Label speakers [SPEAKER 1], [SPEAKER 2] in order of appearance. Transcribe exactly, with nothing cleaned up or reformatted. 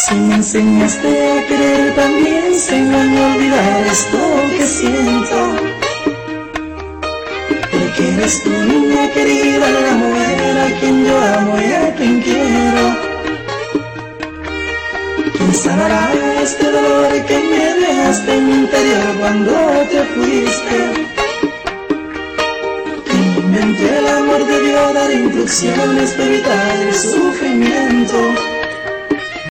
[SPEAKER 1] Si me enseñaste a querer, también enséñame a olvidar esto que siento. Porque eres tu niña querida, la mujer a quien yo amo y a quien quiero. ¿Quién sanará este dolor que me dejaste en mi interior cuando te fuiste? ¿Quién inventó el amor debió dar instrucciones para evitar el sufrimiento?